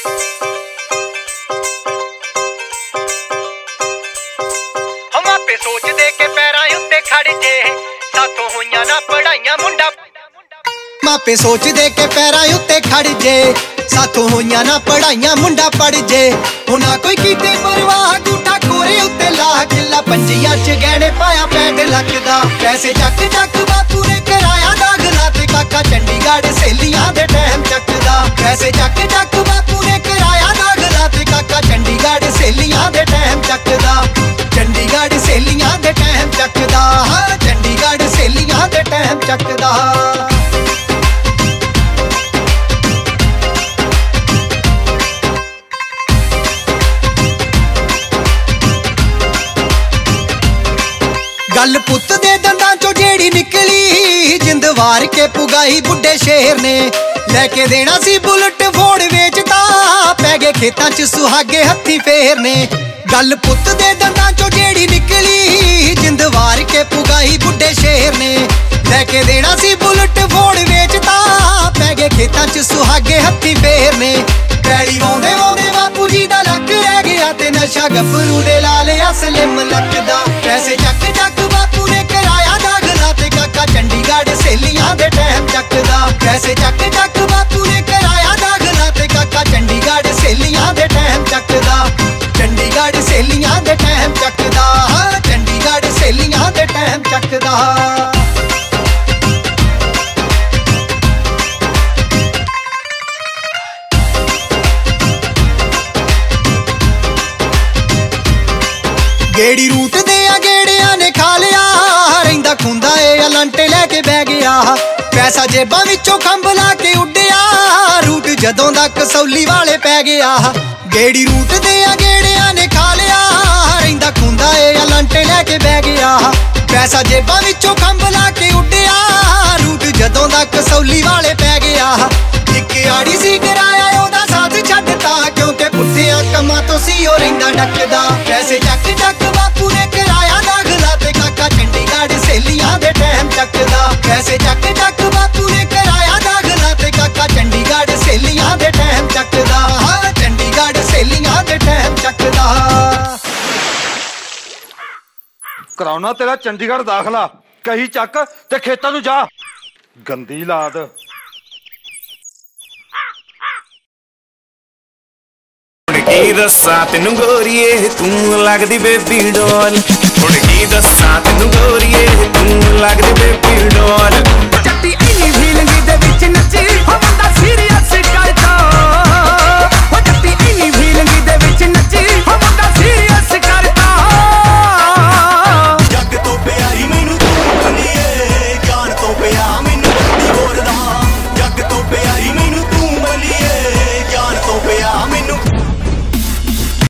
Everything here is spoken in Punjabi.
ਮਾਪੇ ਸੋਚਦੇ ਕਿ ਪੈਰਾਂ ਉੱਤੇ ਖੜ ਜੇ ਸਾਥੋਂ ਹੋਈਆਂ ਨਾ ਪੜਾਈਆਂ ਮੁੰਡਾ ਮਾਪੇ ਸੋਚਦੇ ਕਿ ਪੈਰਾਂ ਉੱਤੇ ਖੜ ਜੇ ਸਾਥੋਂ ਹੋਈਆਂ ਨਾ ਪੜਾਈਆਂ ਮੁੰਡਾ ਪੜ ਜੇ ਉਹਨਾਂ ਕੋਈ ਕੀਤੇ ਪਰਵਾਹ ਗੁੱਟਾ ਕੋਰੇ ਉੱਤੇ ਲਾ ਕਿੱਲਾ ਪੰਜੀਆਂ ਚ ਗਹਿਣੇ ਪਾਇਆ 65 ਲੱਖ ਦਾ ਪੈਸੇ ਚੱਕ ਚੱਕ ਬਾਪੂ ਨੇ ਕਰਾਇਆ ਦਾਖਲਾ ਤੇ ਕਾਕਾ ਚੰਡੀਗੜ੍ਹ ਸਹੇਲੀਆਂ ਦੇ ਟਾਈਮ ਚੱਕਦਾ ਪੈਸੇ ਚੱਕ ਚੱਕ ਬਾਪੂ ਨੇ ਕਰਾਇਆ ਦਾਖਲਾ ਤੇ ਕਾਕਾ ਚੰਡੀਗੜ੍ਹ ਸਹੇਲੀਆਂ ਦੇ ਟਾਈਮ ਚੱਕਦਾ ਚੰਡੀਗੜ੍ਹ ਸਹੇਲੀਆਂ ਦੇ ਟਾਈਮ ਚੱਕਦਾ ਹਾਂ ਚੰਡੀਗੜ੍ਹ ਸਹੇਲੀਆਂ ਦੇ ਟਾਈਮ ਚੱਕਦਾ ਗੱਲ ਪੁੱਤ ਦੇ ਦੰਦਾਂ ਚੋਂ ਜਿਹੜੀ ਨਿਕਲੀ ਜਿੰਦ ਵਾਰ ਕੇ ਪੁਗਾਈ ਬੁੱਢੇ ਸ਼ੇਰ ਨੇ ਲੈ ਕੇ ਦੇਣਾ ਸੀ ਬੁਲਟ ਫੋੜ ਵੇਚਦਾ ਪੈ ਗਏ ਖੇਤਾਂ 'ਚ ਸੁਹਾਗੇ ਹੱਥੀ ਫੇਰ ਨੇ ਗੱਲ ਪੁੱਤ ਦੇ ਦੰਦਾਂ ਚੋਂ ਜਿਹੜੀ ਨਿਕਲੀ ਜਿੰਦ ਵਾਰ ਕੇ ਪੁਗਾਈ ਬੁੱਢੇ ਸ਼ੇਰ ਨੇ ਲੈ ਕੇ ਦੇਣਾ ਸੀ ਬੁਲਟ ਫੋੜ ਵੇਚਦਾ ਪੈ ਗਏ ਖੇਤਾਂ 'ਚ ਸੁਹਾਗੇ ਹੱਥੀ ਫੇਰ ਨੇ ਪੈੜੀ ਵਾਉਂਦੇ ਵਾਉਂਦੇ ਬਾਪੂ ਜੀ ਦਾ ਲੱਕ ਰਹਿ ਗਿਆ ਤੇ ਨਸ਼ਾ ਗੱਭਰੂ ਦੇ ਲਾ ਲਿਆ ਸਲਿਮ ਲੱਕ ਦਾ ਪੈਸੇ ਚੱਕ ਚੱਕ ਬਾਪੂ ਨੇ ਕਰਾਇਆ ਦਾਖਲਾ ਤੇ ਕਾਕਾ ਚੰਡੀਗੜ੍ਹ ਸਹੇਲੀਆਂ ਦੇ ਟਾਈਮ ਚੱਕਦਾ ਪੈਸੇ ਚੱਕ ਚੱਕ ਬਾਪੂ ਨੇ ਕਰਾਇਆ ਦਾਖਲਾ ਤੇ ਕਾਕਾ ਚੰਡੀਗੜ੍ਹ ਸਹੇਲੀਆਂ ਦੇ ਟਾਈਮ ਚੱਕਦਾ ਚੰਡੀਗੜ੍ਹ ਸਹੇਲੀਆਂ ਦੇ ਟਾਈਮ ਚੱਕਦਾ ਹਾਂ ਚੰਡੀਗੜ੍ਹ ਸਹੇਲੀਆਂ ਦੇ ਟਾਈਮ ਚੱਕਦਾ ਗੇੜੀ ਰੂਟ ਦੇ ਆ ਗੇੜਿਆਂ ਨੇ ਖਾ ਲਿਆ ਰਹਿੰਦਾ ਖੁੰਦਾ ਏ ਅਲੰਟੇ ਲੈ ਕੇ ਬਹਿ ਗਿਆ ਪੈਸਾ ਜੇਬਾਂ ਵਿੱਚੋਂ ਖੰਭ ਲਾ ਕੇ ਉੱਡਿਆ ਰੂਟ ਜਦੋਂ ਦਾ ਕਸੌਲੀ ਵਾਲੇ ਪੈ ਗਿਆ ਗੇੜੀ ਰੂਟ ਦੇ ਆ ਗੇੜਿਆਂ ਨੇ ਖਾ ਲਿਆ ਰਹਿੰਦਾ ਖੁੰਦਾ ਏ ਅਲੰਟੇ ਲੈ ਕੇ ਬਹਿ ਗਿਆ ਪੈਸਾ ਜੇਬਾਂ ਵਿੱਚੋਂ ਖੰਭ ਲਾ ਕੇ ਉੱਡਿਆ ਰੂਟ ਜਦੋਂ ਦਾ ਕਸੌਲੀ ਵਾਲੇ ਪੈ ਗਿਆ ਇੱਕ ਆੜੀ ਸੀ ਕਰਾਇਆ ਉਹਦਾ ਸਾਥ ਛੱਡਤਾ ਕਿਉਂਕਿ ਪੁੱਠਿਆਂ ਕੰਮਾਂ ਤੋਂ ਸੀ ਉਹ ਰਹਿੰਦਾ ਡੱਕਦਾ ਪੈਸੇ ਚੱਕ ਚੱਕ ਬਾਪੂ ਨੇ ਕਰਾਇਆ ਦਾਖਲਾ ਤੇ ਕਾਕਾ ਚੰਡੀਗੜ੍ਹ ਸਹੇਲੀਆਂ ਦੇ ਟਾਈਮ ਚੱਕਦਾ ਪੈਸੇ ਚੱਕ ਚੱਕ ਬਾਪੂ ਨੇ ਕਰਾਇਆ ਦਾਖਲਾ ਤੇ ਕਾਕਾ ਚੰਡੀਗੜ੍ਹ ਸਹੇਲੀਆਂ ਦੇ ਟਾਈਮ ਚੱਕਦਾ ਹਾਂ ਚੰਡੀਗੜ੍ਹ ਸਹੇਲੀਆਂ ਦੇ ਟਾਈਮ ਚੱਕਦਾ ਕਰਾਉਣਾ ਤੇਰਾ ਚੰਡੀਗੜ੍ਹ ਦਾਖਲਾ ਕਹੀ ਚੱਕ ਤੇ ਖੇਤਾਂ ਨੂੰ ਜਾ ਗੰਦੀ ਲਾਦ ਕੀ ਦੱਸਾਂ ਤੈਨੂੰ ਗੋਰੀਏ ਤੂੰ ਲੱਗਦੀ ਬੇਬੀ ਡੋਲ ਹੁਣ ਕੀ ਦੱਸਾਂ ਤੈਨੂੰ ਗੋਰੀਏ ਤੂੰ ਲੱਗਦੀ ਬੇਬੀ ਡੋਲ ਚੱਟੀ ਇੰਨੀ ਫੀਲਿੰਗ